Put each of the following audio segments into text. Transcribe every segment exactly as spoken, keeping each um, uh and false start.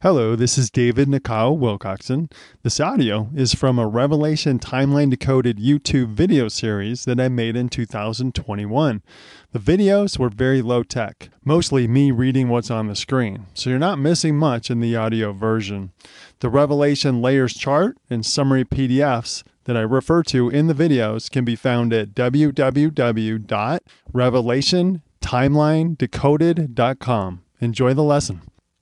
Hello, this is David Nakao Wilcoxon. This audio is from a Revelation Timeline Decoded YouTube video series that I made in two thousand twenty-one. The videos were very low tech, mostly me reading what's on the screen, so you're not missing much in the audio version. The Revelation Layers chart and summary P D Fs that I refer to in the videos can be found at w w w dot revelation timeline decoded dot com. Enjoy the lesson.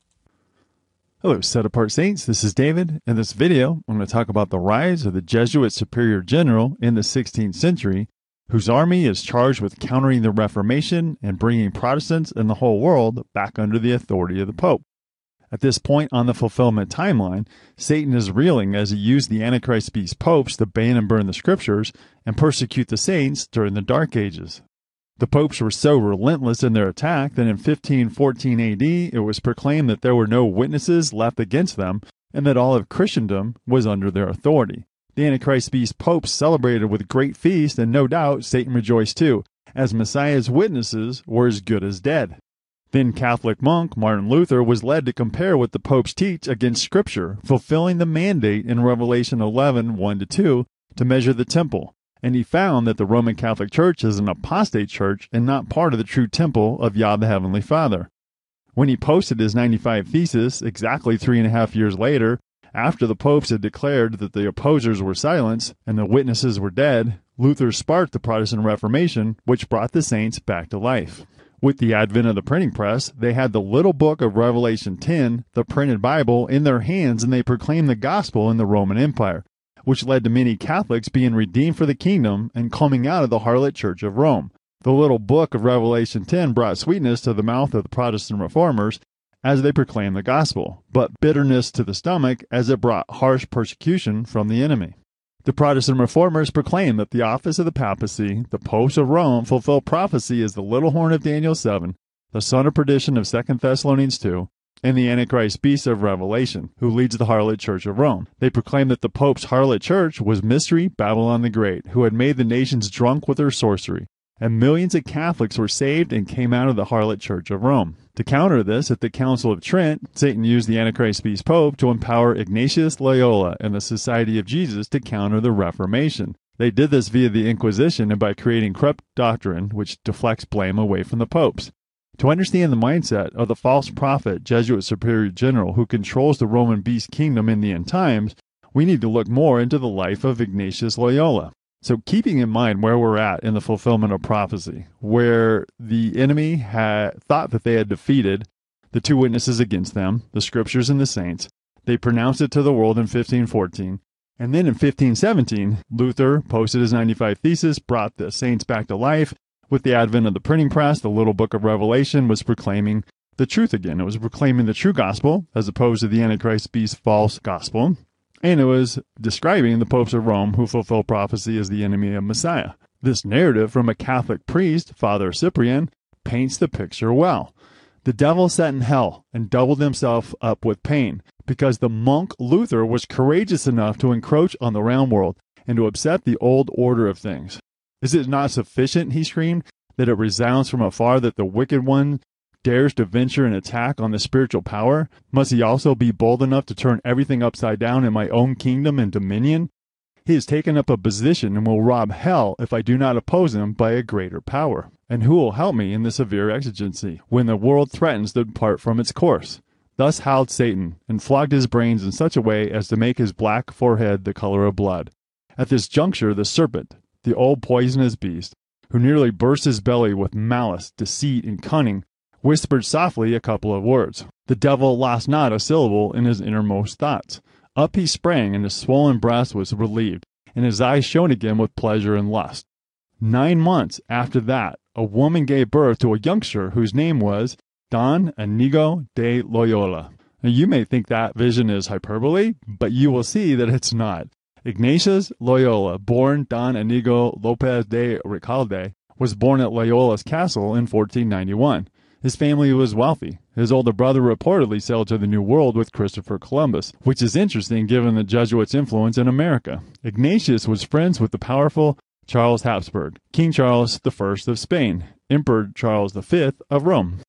Hello, Set Apart Saints. This is David. In this video, I'm going to talk about the rise of the Jesuit superior general in the sixteenth century, whose army is charged with countering the Reformation and bringing Protestants in the whole world back under the authority of the Pope. At this point on the fulfillment timeline, Satan is reeling as he used the Antichrist beast popes to ban and burn the scriptures and persecute the saints during the Dark Ages. The popes were so relentless in their attack that in fifteen fourteen A D it was proclaimed that there were no witnesses left against them and that all of Christendom was under their authority. The Antichrist beast popes celebrated with great feast, and no doubt Satan rejoiced too, as Messiah's witnesses were as good as dead. Then Catholic monk Martin Luther was led to compare what the popes teach against Scripture, fulfilling the mandate in Revelation eleven, one to two to measure the temple. And he found that the Roman Catholic Church is an apostate church and not part of the true temple of Yah the Heavenly Father. When he posted his ninety-five Thesis exactly three and a half years later, after the popes had declared that the opposers were silenced and the witnesses were dead, Luther sparked the Protestant Reformation, which brought the saints back to life. With the advent of the printing press, they had the little book of Revelation ten, the printed Bible, in their hands, and they proclaimed the gospel in the Roman Empire, which led to many Catholics being redeemed for the kingdom and coming out of the harlot Church of Rome. The little book of Revelation ten brought sweetness to the mouth of the Protestant reformers as they proclaimed the gospel, but bitterness to the stomach as it brought harsh persecution from the enemy. The Protestant reformers proclaimed that the office of the papacy, the popes of Rome, fulfilled prophecy as the little horn of Daniel seven, the son of perdition of Second Thessalonians two, and the Antichrist beast of Revelation, who leads the harlot Church of Rome. They proclaimed that the Pope's harlot church was Mystery Babylon the Great, who had made the nations drunk with her sorcery, and millions of Catholics were saved and came out of the harlot Church of Rome. To counter this, at the Council of Trent, Satan used the Antichrist beast Pope to empower Ignatius Loyola and the Society of Jesus to counter the Reformation. They did this via the Inquisition and by creating corrupt doctrine which deflects blame away from the popes. To understand the mindset of the false prophet Jesuit superior general who controls the Roman beast kingdom in the end times, we need to look more into the life of Ignatius Loyola. So keeping in mind where we're at in the fulfillment of prophecy, where the enemy had thought that they had defeated the two witnesses against them, the scriptures and the saints, they pronounced it to the world in fifteen fourteen. And then in fifteen seventeen, Luther posted his ninety-five Thesis, brought the saints back to life. With the advent of the printing press, the little book of Revelation was proclaiming the truth again. It was proclaiming the true gospel as opposed to the Antichrist beast false gospel. And it was describing the popes of Rome who fulfill prophecy as the enemy of Messiah. This narrative from a Catholic priest, Father Cyprian, paints the picture well. The devil sat in hell and doubled himself up with pain because the monk Luther was courageous enough to encroach on the round world and to upset the old order of things. Is it not sufficient, he screamed, that it resounds from afar that the wicked one dares to venture an attack on the spiritual power? Must he also be bold enough to turn everything upside down in my own kingdom and dominion? He has taken up a position and will rob hell if I do not oppose him by a greater power. And who will help me in the severe exigency, when the world threatens to depart from its course? Thus howled Satan, and flogged his brains in such a way as to make his black forehead the color of blood. At this juncture the serpent, the old poisonous beast, who nearly burst his belly with malice, deceit, and cunning, whispered softly a couple of words. The devil lost not a syllable in his innermost thoughts. Up he sprang, and his swollen breast was relieved, and his eyes shone again with pleasure and lust. Nine months after that, a woman gave birth to a youngster whose name was Don Inigo de Loyola. Now, you may think that vision is hyperbole, but you will see that it's not. Ignatius Loyola, born Don Inigo Lopez de Recalde, was born at Loyola's castle in fourteen ninety-one. His family was wealthy. His older brother reportedly sailed to the New World with Christopher Columbus, which is interesting given the Jesuits' influence in America. Ignatius was friends with the powerful Charles Habsburg, King Charles the First of Spain, Emperor Charles the Fifth of Rome.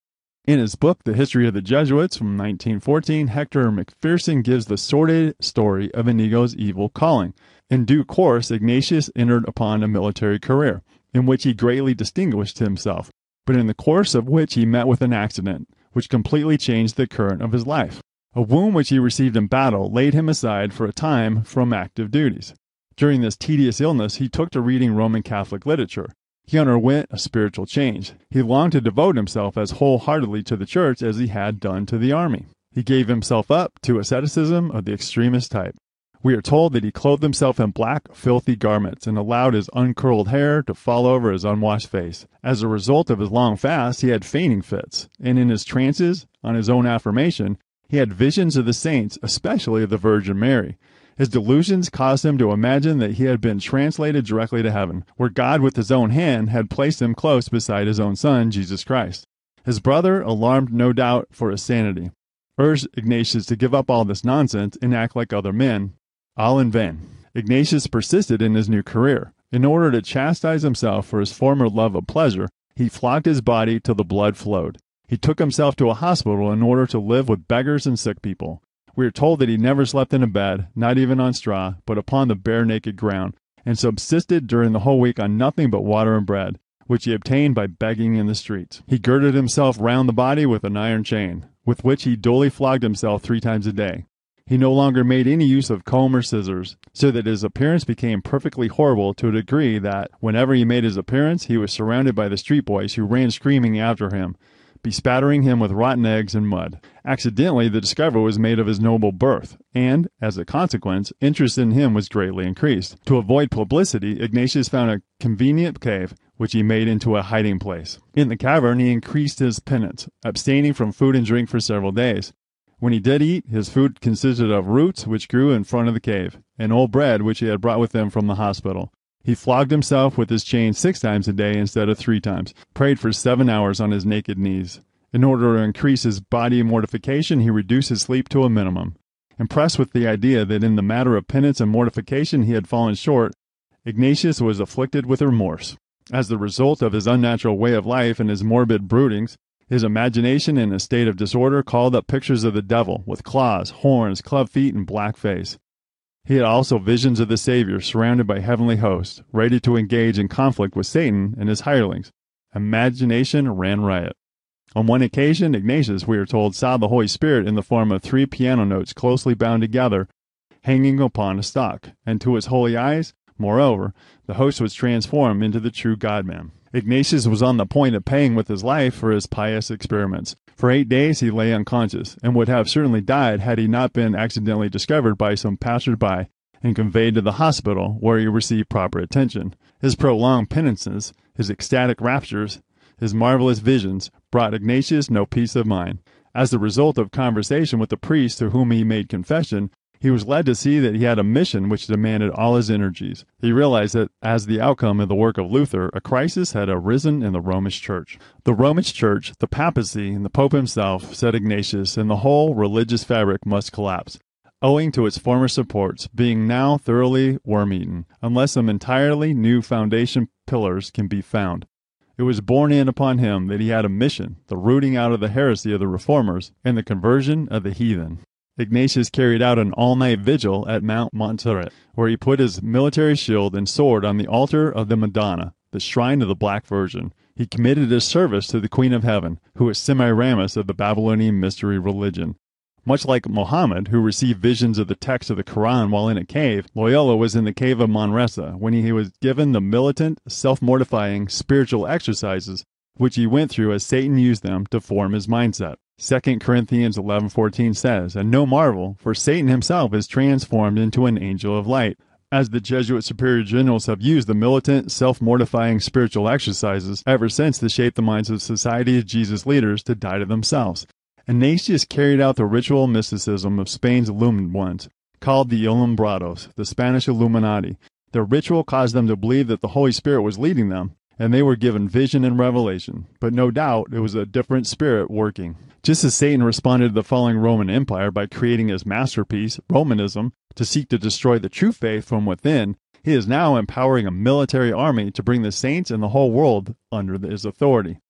In his book, The History of the Jesuits from nineteen fourteen, Hector McPherson gives the sordid story of Inigo's evil calling. In due course, Ignatius entered upon a military career, in which he greatly distinguished himself, but in the course of which he met with an accident, which completely changed the current of his life. A wound which he received in battle laid him aside for a time from active duties. During this tedious illness, he took to reading Roman Catholic literature. He underwent a spiritual change. He longed to devote himself as wholeheartedly to the church as he had done to the army. He gave himself up to asceticism of the extremest type. We are told that he clothed himself in black, filthy garments and allowed his uncurled hair to fall over his unwashed face. As a result of his long fast, he had fainting fits, and in his trances, on his own affirmation, he had visions of the saints, especially of the Virgin Mary. His delusions caused him to imagine that he had been translated directly to heaven, where God with his own hand had placed him close beside his own son, Jesus Christ. His brother, alarmed no doubt for his sanity, urged Ignatius to give up all this nonsense and act like other men. All in vain. Ignatius persisted in his new career. In order to chastise himself for his former love of pleasure, he flogged his body till the blood flowed. He took himself to a hospital in order to live with beggars and sick people. We are told that he never slept in a bed, not even on straw, but upon the bare naked ground, and subsisted during the whole week on nothing but water and bread, which he obtained by begging in the streets. He girded himself round the body with an iron chain, with which he duly flogged himself three times a day. He no longer made any use of comb or scissors, so that his appearance became perfectly horrible to a degree that, whenever he made his appearance, he was surrounded by the street boys who ran screaming after him, bespattering him with rotten eggs and mud. Accidentally, the discovery was made of his noble birth, and, as a consequence, interest in him was greatly increased. To avoid publicity, Ignatius found a convenient cave, which he made into a hiding place. In the cavern, he increased his penance, abstaining from food and drink for several days. When he did eat, his food consisted of roots which grew in front of the cave, and old bread which he had brought with him from the hospital. He flogged himself with his chain six times a day instead of three times, prayed for seven hours on his naked knees. In order to increase his body mortification, he reduced his sleep to a minimum. Impressed with the idea that in the matter of penance and mortification he had fallen short, Ignatius was afflicted with remorse. As the result of his unnatural way of life and his morbid broodings, his imagination in a state of disorder called up pictures of the devil, with claws, horns, club feet, and black face. He had also visions of the Savior surrounded by heavenly hosts, ready to engage in conflict with Satan and his hirelings. Imagination ran riot. On one occasion, Ignatius, we are told, saw the Holy Spirit in the form of three piano notes closely bound together, hanging upon a stalk, and to his holy eyes, moreover, the host was transformed into the true God-man. Ignatius was on the point of paying with his life for his pious experiments. For eight days he lay unconscious, and would have certainly died had he not been accidentally discovered by some passer-by and conveyed to the hospital, where he received proper attention. His prolonged penances, his ecstatic raptures, his marvelous visions, brought Ignatius no peace of mind. As the result of conversation with the priest to whom he made confession, he was led to see that he had a mission which demanded all his energies. He realized that, as the outcome of the work of Luther, a crisis had arisen in the Romish Church. The Romish Church, the papacy, and the Pope himself, said Ignatius, and the whole religious fabric must collapse, owing to its former supports being now thoroughly worm-eaten, unless some entirely new foundation pillars can be found. It was borne in upon him that he had a mission, the rooting out of the heresy of the Reformers and the conversion of the heathen. Ignatius carried out an all-night vigil at Mount Montserrat, where he put his military shield and sword on the altar of the Madonna, the shrine of the Black Virgin. He committed his service to the Queen of Heaven, who was Semiramis of the Babylonian mystery religion. Much like Muhammad, who received visions of the text of the Quran while in a cave, Loyola was in the cave of Manresa when he was given the militant, self-mortifying spiritual exercises which he went through as Satan used them to form his mindset. Second Corinthians eleven fourteen says, "And no marvel, for Satan himself is transformed into an angel of light." As the Jesuit superior generals have used the militant, self-mortifying spiritual exercises ever since to shape the minds of Society of Jesus leaders to die to themselves. Ignatius carried out the ritual mysticism of Spain's illumined ones, called the Alumbrados, the Spanish Illuminati. Their ritual caused them to believe that the Holy Spirit was leading them, and they were given vision and revelation. But no doubt it was a different spirit working. Just as Satan responded to the falling Roman Empire by creating his masterpiece, Romanism, to seek to destroy the true faith from within, he is now empowering a military army to bring the saints and the whole world under his authority.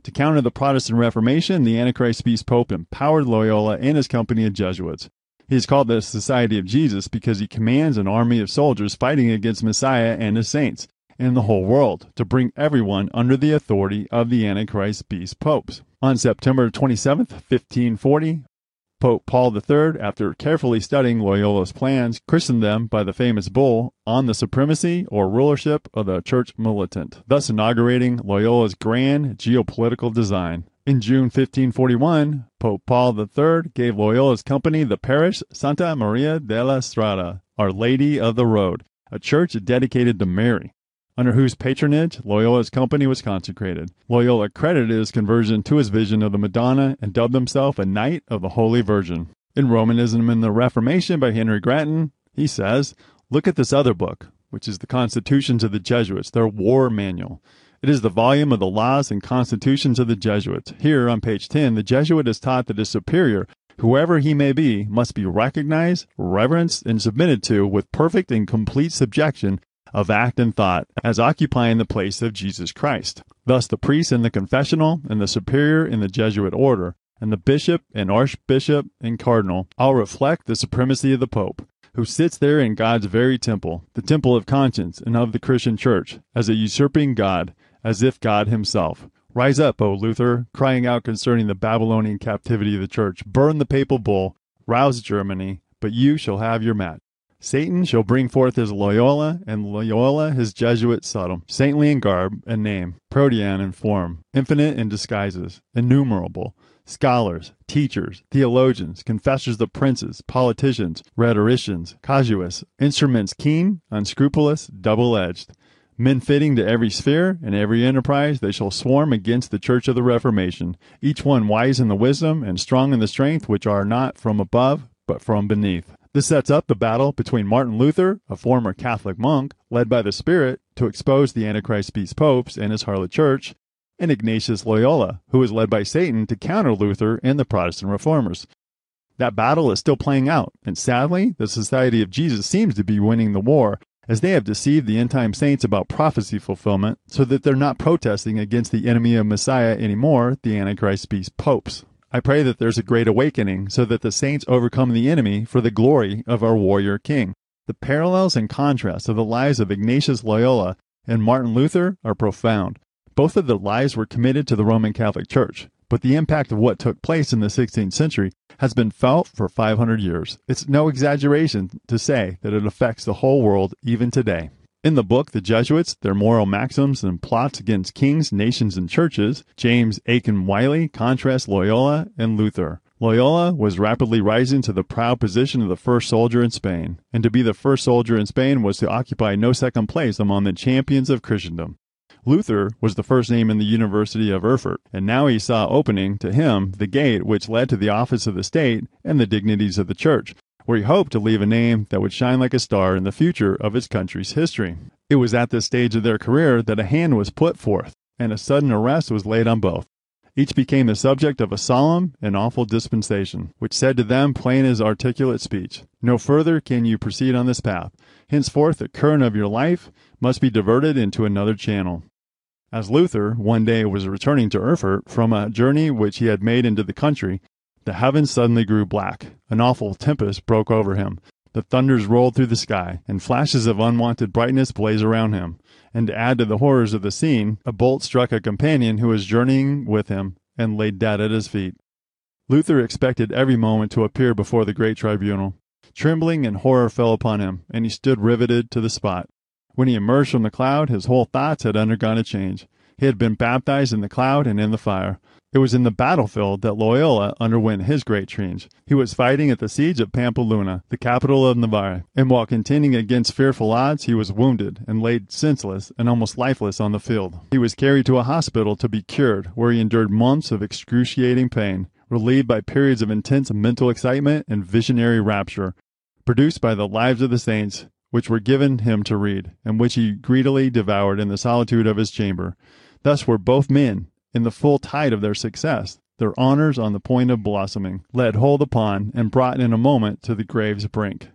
To counter the Protestant Reformation, the Antichrist Beast Pope empowered Loyola and his company of Jesuits. He is called the Society of Jesus because he commands an army of soldiers fighting against Messiah and his saints and the whole world to bring everyone under the authority of the Antichrist Beast Popes. On September twenty-seventh, fifteen forty, Pope Paul the Third, after carefully studying Loyola's plans, christened them by the famous bull on the supremacy or rulership of the church militant, thus inaugurating Loyola's grand geopolitical design. In June fifteen forty-one, Pope Paul the Third gave Loyola's company the parish Santa Maria della Strada, Our Lady of the Road, a church dedicated to Mary, under whose patronage Loyola's company was consecrated. Loyola credited his conversion to his vision of the Madonna and dubbed himself a Knight of the Holy Virgin. In Romanism and the Reformation by Henry Grattan, he says, "Look at this other book, which is the Constitutions of the Jesuits, their war manual. It is the volume of the laws and constitutions of the Jesuits. Here, on page ten, the Jesuit is taught that his superior, whoever he may be, must be recognized, reverenced, and submitted to with perfect and complete subjection of act and thought, as occupying the place of Jesus Christ. Thus the priest in the confessional, and the superior in the Jesuit order, and the bishop and archbishop and cardinal all reflect the supremacy of the Pope, who sits there in God's very temple, the temple of conscience and of the Christian church, as a usurping God, as if God himself. Rise up, O Luther, crying out concerning the Babylonian captivity of the church. Burn the papal bull, rouse Germany, but you shall have your match. Satan shall bring forth his Loyola, and Loyola his Jesuit Sodom, saintly in garb and name, protean in form, infinite in disguises, innumerable, scholars, teachers, theologians, confessors of princes, politicians, rhetoricians, casuists, instruments keen, unscrupulous, double-edged, men fitting to every sphere and every enterprise. They shall swarm against the church of the Reformation, each one wise in the wisdom and strong in the strength which are not from above, but from beneath." This sets up the battle between Martin Luther, a former Catholic monk, led by the Spirit to expose the Antichrist Beast Popes and his harlot church, and Ignatius Loyola, who is led by Satan to counter Luther and the Protestant reformers. That battle is still playing out, and sadly, the Society of Jesus seems to be winning the war, as they have deceived the end-time saints about prophecy fulfillment, so that they're not protesting against the enemy of Messiah anymore, the Antichrist Beast Popes. I pray that there's a great awakening, so that the saints overcome the enemy for the glory of our warrior king. The parallels and contrasts of the lives of Ignatius Loyola and Martin Luther are profound. Both of their lives were committed to the Roman Catholic Church, but the impact of what took place in the sixteenth century has been felt for five hundred years. It's no exaggeration to say that it affects the whole world even today. In the book, The Jesuits, Their Moral Maxims and Plots Against Kings, Nations, and Churches, James Aiken Wiley contrasts Loyola and Luther. Loyola was rapidly rising to the proud position of the first soldier in Spain, and to be the first soldier in Spain was to occupy no second place among the champions of Christendom. Luther was the first name in the University of Erfurt, and now he saw opening to him the gate which led to the office of the state and the dignities of the church, where he hoped to leave a name that would shine like a star in the future of his country's history. It was at this stage of their career that a hand was put forth, and a sudden arrest was laid on both. Each became the subject of a solemn and awful dispensation, which said to them plain as articulate speech, "No further can you proceed on this path. Henceforth the current of your life must be diverted into another channel." As Luther one day was returning to Erfurt from a journey which he had made into the country, the heavens suddenly grew black. An awful tempest broke over him. The thunders rolled through the sky, and flashes of unwonted brightness blazed around him. And to add to the horrors of the scene, a bolt struck a companion who was journeying with him, and lay dead at his feet. Luther expected every moment to appear before the great tribunal. Trembling and horror fell upon him, and he stood riveted to the spot. When he emerged from the cloud, his whole thoughts had undergone a change. He had been baptized in the cloud and in the fire. It was in the battlefield that Loyola underwent his great change. He was fighting at the siege of Pampeluna, the capital of Navarre, and while contending against fearful odds, he was wounded and laid senseless and almost lifeless on the field. He was carried to a hospital to be cured, where he endured months of excruciating pain, relieved by periods of intense mental excitement and visionary rapture, produced by the lives of the saints, which were given him to read, and which he greedily devoured in the solitude of his chamber. Thus were both men, in the full tide of their success, their honors on the point of blossoming, laid hold upon and brought in a moment to the grave's brink.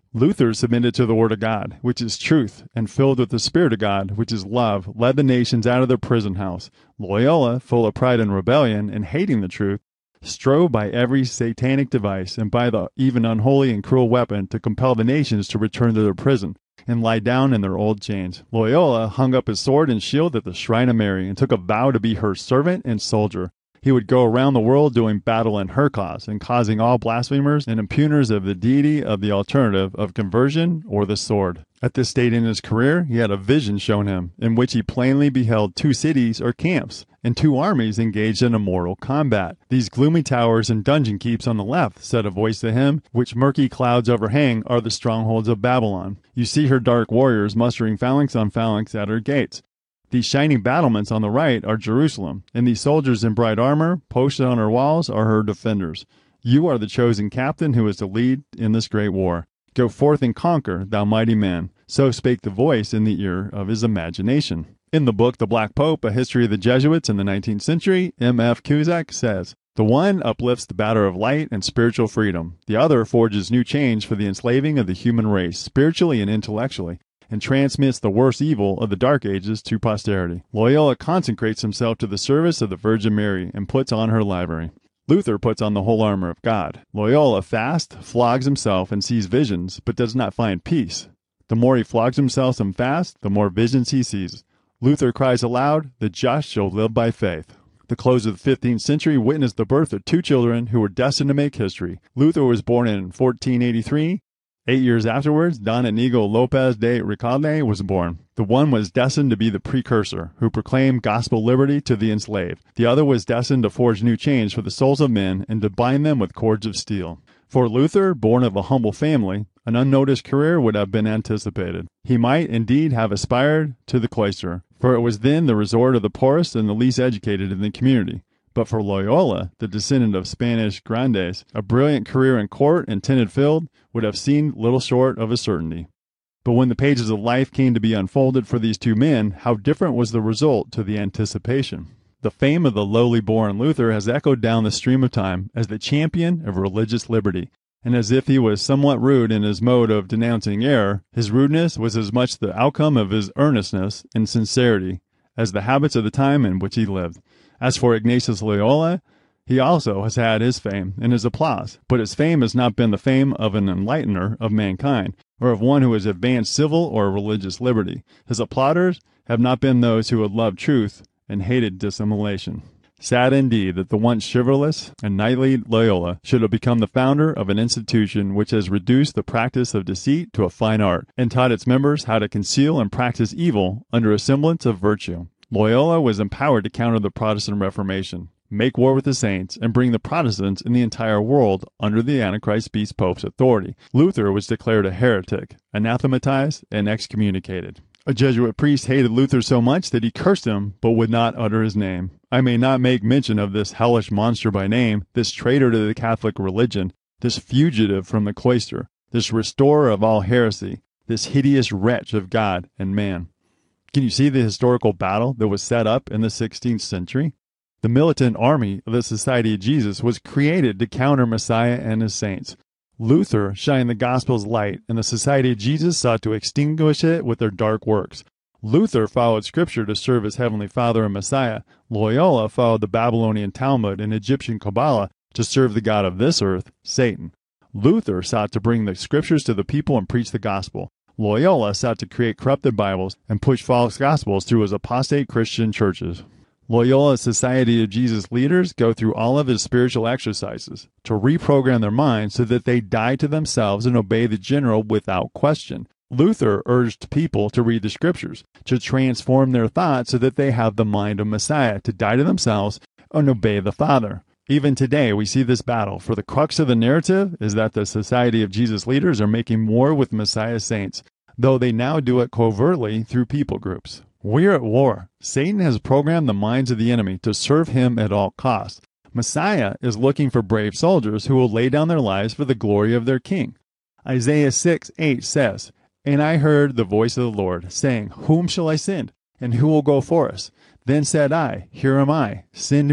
Luther submitted to the Word of God, which is truth, and filled with the Spirit of God, which is love, led the nations out of their prison house. Loyola, full of pride and rebellion, and hating the truth, strove by every satanic device and by the even unholy and cruel weapon to compel the nations to return to their prison and lie down in their old chains. Loyola hung up his sword and shield at the shrine of Mary and took a vow to be her servant and soldier. He would go around the world doing battle in her cause and causing all blasphemers and impugners of the deity of the alternative of conversion or the sword. At this stage in his career, he had a vision shown him in which he plainly beheld two cities or camps and two armies engaged in a mortal combat. These gloomy towers and dungeon keeps on the left, said a voice to him, which murky clouds overhang, are the strongholds of Babylon. You see her dark warriors mustering phalanx on phalanx at her gates. These shining battlements on the right are Jerusalem, and these soldiers in bright armor posted on her walls are her defenders. You are the chosen captain who is to lead in this great war. Go forth and conquer, thou mighty man. So spake the voice in the ear of his imagination. In the book The Black Pope, A History of the Jesuits in the nineteenth Century, M F Cusack says, the one uplifts the banner of light and spiritual freedom. The other forges new chains for the enslaving of the human race, spiritually and intellectually, and transmits the worst evil of the Dark Ages to posterity. Loyola consecrates himself to the service of the Virgin Mary and puts on her livery. Luther puts on the whole armor of God. Loyola fasts, flogs himself, and sees visions, but does not find peace. The more he flogs himself and fasts, the more visions he sees. Luther cries aloud, the just shall live by faith. The close of the fifteenth century witnessed the birth of two children who were destined to make history. Luther was born in fourteen eighty-three. Eight years afterwards, Don Inigo Lopez de Recalde was born. The one was destined to be the precursor, who proclaimed gospel liberty to the enslaved. The other was destined to forge new chains for the souls of men and to bind them with cords of steel. For Luther, born of a humble family, an unnoticed career would have been anticipated. He might indeed have aspired to the cloister, for it was then the resort of the poorest and the least educated in the community. But for Loyola, the descendant of Spanish grandes, a brilliant career in court and tented field would have seemed little short of a certainty. But when the pages of life came to be unfolded for these two men, how different was the result to the anticipation. The fame of the lowly-born Luther has echoed down the stream of time as the champion of religious liberty, and as if he was somewhat rude in his mode of denouncing error, his rudeness was as much the outcome of his earnestness and sincerity as the habits of the time in which he lived. As for Ignatius Loyola, he also has had his fame and his applause, but his fame has not been the fame of an enlightener of mankind, or of one who has advanced civil or religious liberty. His applauders have not been those who had loved truth and hated dissimulation. Sad indeed that the once chivalrous and knightly Loyola should have become the founder of an institution which has reduced the practice of deceit to a fine art, and taught its members how to conceal and practice evil under a semblance of virtue. Loyola was empowered to counter the Protestant Reformation, make war with the saints, and bring the Protestants in the entire world under the Antichrist beast Pope's authority. Luther was declared a heretic, anathematized, and excommunicated. A Jesuit priest hated Luther so much that he cursed him, but would not utter his name. I may not make mention of this hellish monster by name, this traitor to the Catholic religion, this fugitive from the cloister, this restorer of all heresy, this hideous wretch of God and man. Can you see the historical battle that was set up in the sixteenth century? The militant army of the Society of Jesus was created to counter Messiah and his saints. Luther shined the gospel's light, and the Society of Jesus sought to extinguish it with their dark works. Luther followed Scripture to serve his heavenly Father and Messiah. Loyola followed the Babylonian Talmud and Egyptian Kabbalah to serve the god of this earth, Satan. Luther sought to bring the Scriptures to the people and preach the gospel. Loyola sought to create corrupted Bibles and push false gospels through his apostate Christian churches. Loyola's Society of Jesus leaders go through all of his spiritual exercises to reprogram their minds so that they die to themselves and obey the general without question. Luther urged people to read the Scriptures, to transform their thoughts so that they have the mind of Messiah, to die to themselves and obey the Father. Even today, we see this battle, for the crux of the narrative is that the Society of Jesus leaders are making war with Messiah's saints, though they now do it covertly through people groups. We're at war. Satan has programmed the minds of the enemy to serve him at all costs. Messiah is looking for brave soldiers who will lay down their lives for the glory of their king. Isaiah six eight says, "And I heard the voice of the Lord, saying, Whom shall I send? And who will go for us? Then said I, Here am I, send me.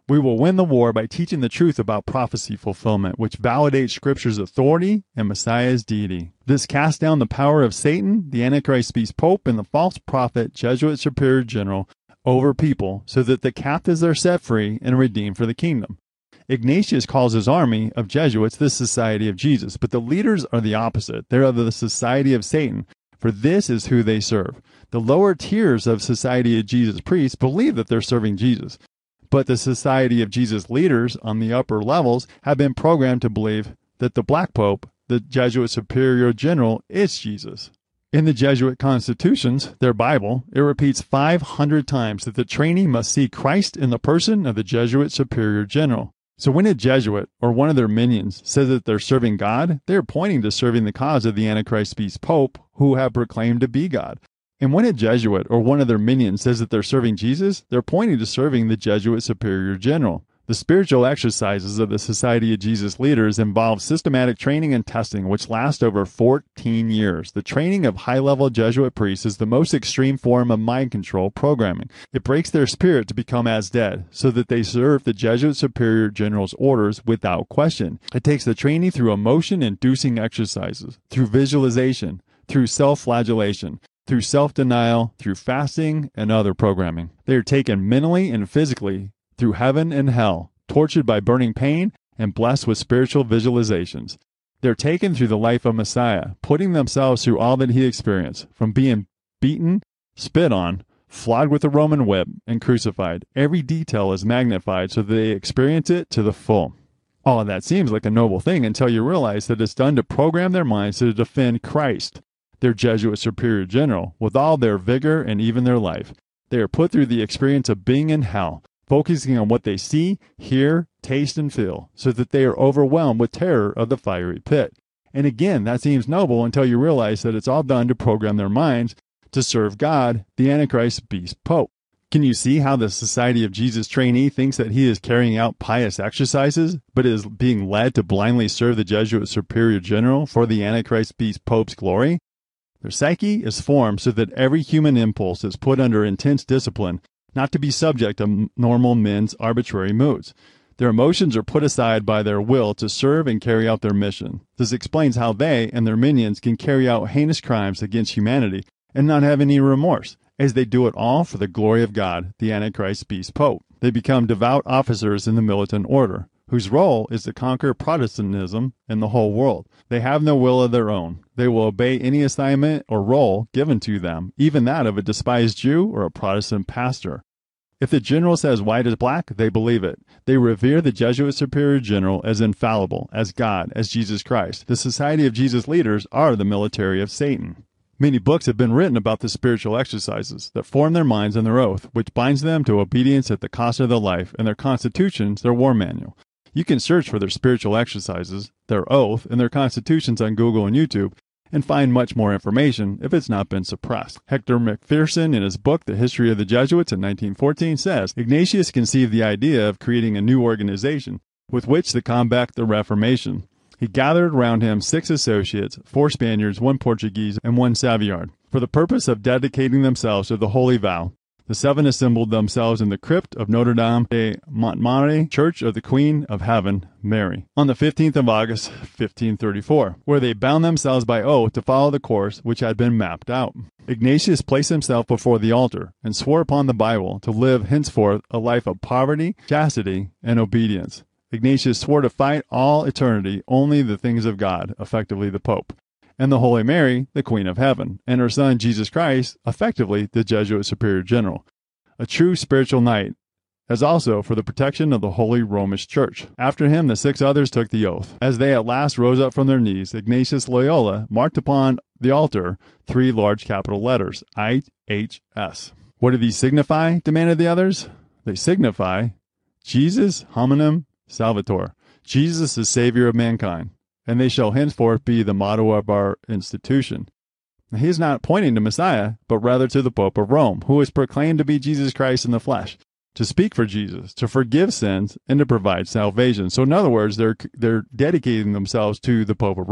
We will win the war by teaching the truth about prophecy fulfillment, which validates Scripture's authority and Messiah's deity. This casts down the power of Satan, the Antichrist beast pope, and the false prophet, Jesuit superior general, over people, so that the captives are set free and redeemed for the kingdom. Ignatius calls his army of Jesuits the Society of Jesus, but the leaders are the opposite. They are the Society of Satan, for this is who they serve. The lower tiers of Society of Jesus priests believe that they're serving Jesus, but the Society of Jesus leaders on the upper levels have been programmed to believe that the Black Pope, the Jesuit superior general, is Jesus. In the Jesuit constitutions, their Bible, it repeats five hundred times that the trainee must see Christ in the person of the Jesuit superior general. So when a Jesuit or one of their minions says that they're serving God, they're pointing to serving the cause of the Antichrist beast pope who have proclaimed to be God. And when a Jesuit or one of their minions says that they're serving Jesus, they're pointing to serving the Jesuit superior general. The spiritual exercises of the Society of Jesus leaders involve systematic training and testing, which last over fourteen years. The training of high-level Jesuit priests is the most extreme form of mind control programming. It breaks their spirit to become as dead, so that they serve the Jesuit superior general's orders without question. It takes the trainee through emotion-inducing exercises, through visualization, through self-flagellation, through self-denial, through fasting, and other programming. They are taken mentally and physically through heaven and hell, tortured by burning pain, and blessed with spiritual visualizations. They're taken through the life of Messiah, putting themselves through all that he experienced, from being beaten, spit on, flogged with a Roman whip, and crucified. Every detail is magnified so that they experience it to the full. All of that seems like a noble thing until you realize that it's done to program their minds to defend Christ, their Jesuit superior general, with all their vigor and even their life. They are put through the experience of being in hell, focusing on what they see, hear, taste, and feel, so that they are overwhelmed with terror of the fiery pit. And again, that seems noble until you realize that it's all done to program their minds to serve God, the Antichrist beast pope. Can you see how the Society of Jesus trainee thinks that he is carrying out pious exercises, but is being led to blindly serve the Jesuit superior general for the Antichrist beast pope's glory? Their psyche is formed so that every human impulse is put under intense discipline, not to be subject to normal men's arbitrary moods. Their emotions are put aside by their will to serve and carry out their mission. This explains how they and their minions can carry out heinous crimes against humanity and not have any remorse, as they do it all for the glory of God, the Antichrist beast pope. They become devout officers in the militant order, whose role is to conquer Protestantism in the whole world. They have no will of their own. They will obey any assignment or role given to them, even that of a despised Jew or a Protestant pastor. If the general says white is black, they believe it. They revere the Jesuit superior general as infallible, as God, as Jesus Christ. The Society of Jesus leaders are the military of Satan. Many books have been written about the spiritual exercises that form their minds and their oath, which binds them to obedience at the cost of their life, and their constitutions, their war manual. You can search for their spiritual exercises, their oath, and their constitutions on Google and YouTube, and find much more information if it's not been suppressed. Hector McPherson, in his book The History of the Jesuits in nineteen fourteen, says, Ignatius conceived the idea of creating a new organization with which to combat the Reformation. He gathered around him six associates, four Spaniards, one Portuguese, and one Savoyard, for the purpose of dedicating themselves to the Holy Vow. The seven assembled themselves in the crypt of Notre Dame de Montmartre, Church of the Queen of Heaven, Mary, on the fifteenth of August, fifteen thirty-four, where they bound themselves by oath to follow the course which had been mapped out. Ignatius placed himself before the altar and swore upon the Bible to live henceforth a life of poverty, chastity, and obedience. Ignatius swore to fight all eternity only the things of God, effectively the Pope, and the Holy Mary, the Queen of Heaven, and her son Jesus Christ, effectively the Jesuit superior general, a true spiritual knight, as also for the protection of the Holy Romish Church. After him, the six others took the oath. As they at last rose up from their knees, Ignatius Loyola marked upon the altar three large capital letters, I H S. What do these signify? Demanded the others. They signify Jesus Hominum Salvator. Jesus is Savior of mankind, and they shall henceforth be the motto of our institution. Now, he is not pointing to Messiah, but rather to the Pope of Rome, who is proclaimed to be Jesus Christ in the flesh, to speak for Jesus, to forgive sins, and to provide salvation. So in other words, they're they're dedicating themselves to the Pope of Rome.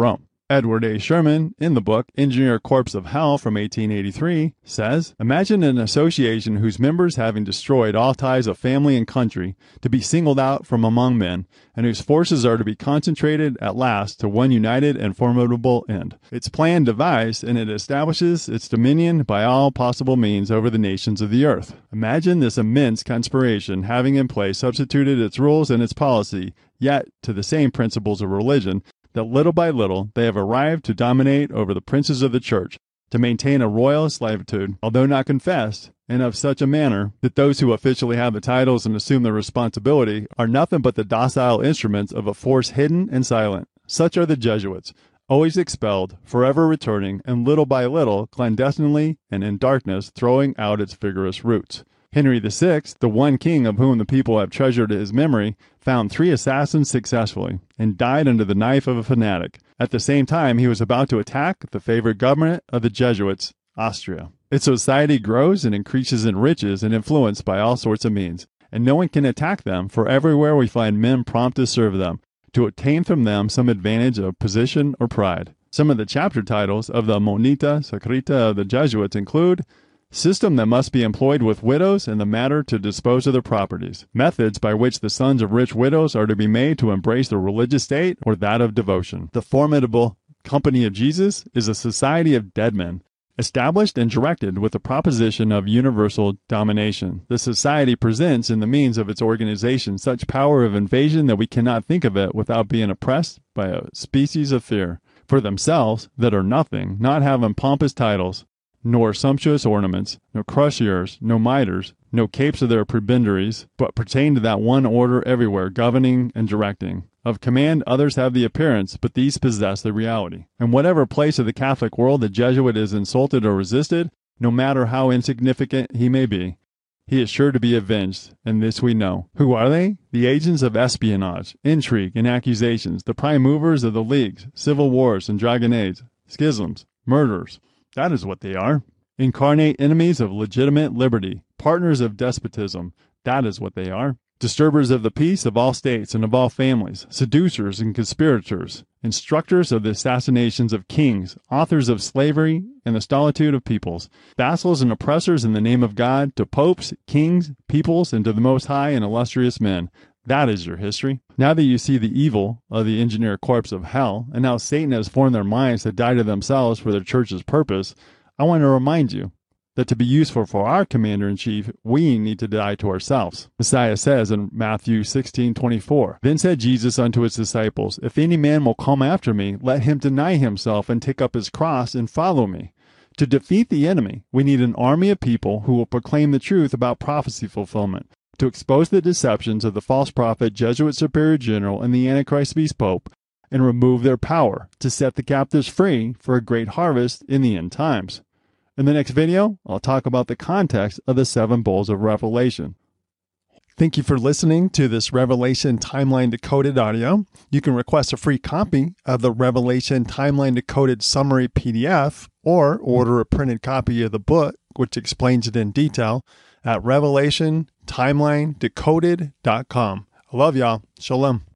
Edward A. Sherman, in the book Engineer Corps of Hell from eighteen eighty-three, says, "Imagine an association whose members, having destroyed all ties of family and country, to be singled out from among men, and whose forces are to be concentrated at last to one united and formidable end. Its plan devised, and it establishes its dominion by all possible means over the nations of the earth. Imagine this immense conspiration having in place substituted its rules and its policy, yet to the same principles of religion, that little by little they have arrived to dominate over the princes of the church, to maintain a royal servitude, although not confessed, and of such a manner that those who officially have the titles and assume the responsibility are nothing but the docile instruments of a force hidden and silent. Such are the Jesuits, always expelled, forever returning, and little by little, clandestinely and in darkness, throwing out its vigorous roots. Henry the Sixth, the one king of whom the people have treasured his memory, found three assassins successfully, and died under the knife of a fanatic. At the same time, he was about to attack the favorite government of the Jesuits, Austria. Its society grows and increases in riches and influence by all sorts of means, and no one can attack them, for everywhere we find men prompt to serve them, to obtain from them some advantage of position or pride. Some of the chapter titles of the Monita Secreta of the Jesuits include System that must be employed with widows in the matter to dispose of their properties. Methods by which the sons of rich widows are to be made to embrace the religious state or that of devotion. The formidable Company of Jesus is a society of dead men, established and directed with the proposition of universal domination. The society presents in the means of its organization such power of invasion that we cannot think of it without being oppressed by a species of fear. For themselves, that are nothing, not having pompous titles, nor sumptuous ornaments, no crosiers, no mitres, no capes of their prebendaries, but pertain to that one order everywhere, governing and directing. Of command others have the appearance, but these possess the reality. In whatever place of the Catholic world the Jesuit is insulted or resisted, no matter how insignificant he may be, he is sure to be avenged, and this we know. Who are they? The agents of espionage, intrigue, and accusations, the prime movers of the leagues, civil wars and dragonnades, schisms, murders. That is what they are. Incarnate enemies of legitimate liberty, partners of despotism. That is what they are. Disturbers of the peace of all states and of all families, seducers and conspirators, instructors of the assassinations of kings, authors of slavery and the solitude of peoples, vassals and oppressors in the name of God, to popes, kings, peoples, and to the most high and illustrious men. That is your history. Now that you see the evil of the Engineer Corps of Hell, and how Satan has formed their minds to die to themselves for their church's purpose, I want to remind you that to be useful for our Commander-in-Chief, we need to die to ourselves. Messiah says in Matthew sixteen twenty-four, Then said Jesus unto his disciples, If any man will come after me, let him deny himself and take up his cross and follow me. To defeat the enemy, we need an army of people who will proclaim the truth about prophecy fulfillment, to expose the deceptions of the false prophet, Jesuit superior general, and the Antichrist beast pope, and remove their power, to set the captives free for a great harvest in the end times. In the next video, I'll talk about the context of the seven bowls of Revelation. Thank you for listening to this Revelation Timeline Decoded audio. You can request a free copy of the Revelation Timeline Decoded Summary P D F, or order a printed copy of the book, which explains it in detail, at revelation timeline decoded dot com. I love y'all. Shalom.